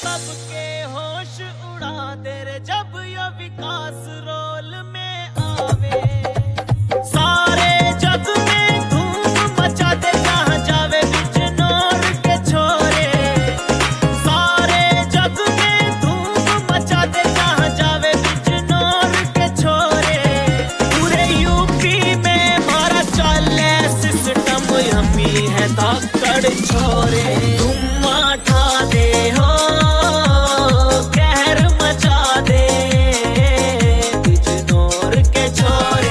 सबके होश उड़ा दे रे जब ये विकास रोल में आवे। सारे जग में धूम मचा दे जहाँ जावे बिजनौर के छोरे। सारे जग में धूम मचा दे जहाँ जावे बिजनौर के छोरे। पूरे यूपी में मारा चले सिस्टम हम ही है धाकड़ छोरे। धुम्मा ठा दे हो कहर मचा दे बिजनौर के छोरे।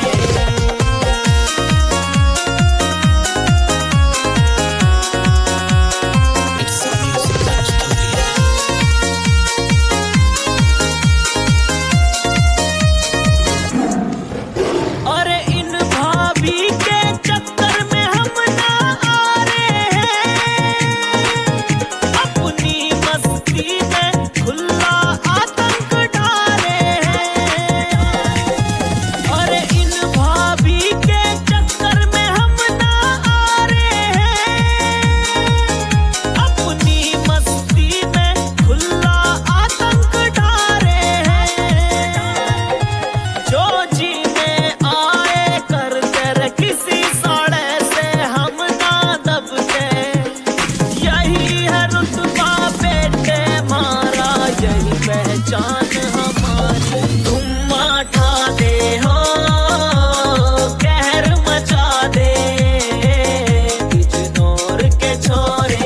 अरे इन भाभी के चक्कर में हम ना आ रहे हैं। अपनी मस्ती में खुला आतंक डाले हैं। अरे इन भाभी के चक्कर में हम ना आ रहे हैं। अपनी मस्ती में खुला आतंक डाले हैं। जो जी में आए करते रे किसी साड़े से हम ना दबते। यही है रुतबा बेटे मारा यही पहचान हमारी। धुम्मा ठा दे हो कहर मचा दे बिजनौर के छोरे।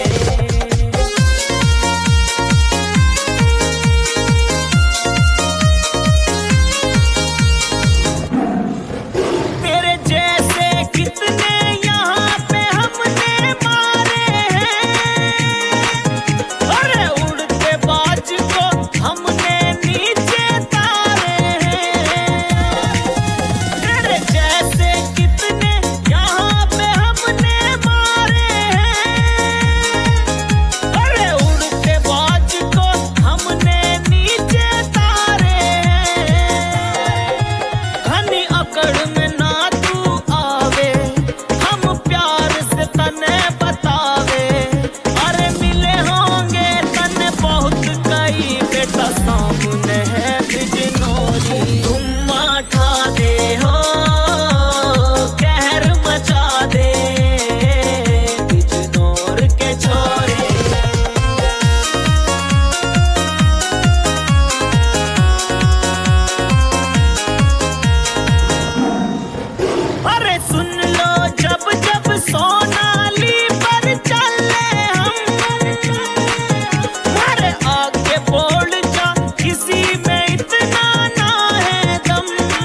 तेरे जैसे कितने यहाँ पे हमने मारे हैं। अरे उड़ते बाज को हमने नीचे तारे हैं। तेरे जैसे कितने यहाँ पे हमने मारे हैं। अरे उड़ते बाज को हमने नीचे तारे हैं। घनी अकड़ में ना तू आवे हम प्यार से तने बतावे। अरे मिले होंगे तने बहुत कई बेटा सामने है बिजनौरी। धुम्मा ठा दे हो कहर मचा दे बिजनौर के छोरे। अरे सुन लो जब जब सोनाली पर चले हम। अरे आगे बोल जा किसी में इतना ना है दम।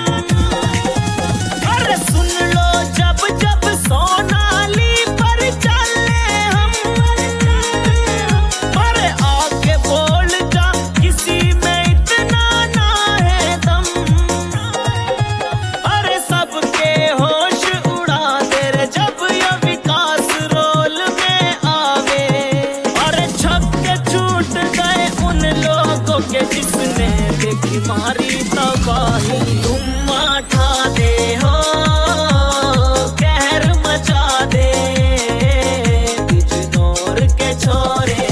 अरे सुन लो जब जब सोनाली पर चले हम। अरे आगे बोल जा किसी में इतना ना है दम। अरे सबके होश उड़ा दे रे जब ये विकास रोल में आवे। अरे छक्के छूट गए उन लोगों के जिसने देखी मारी तबाही। धुम्मा ठा दे हो कहर मचा दे बिजनौर के छोरे।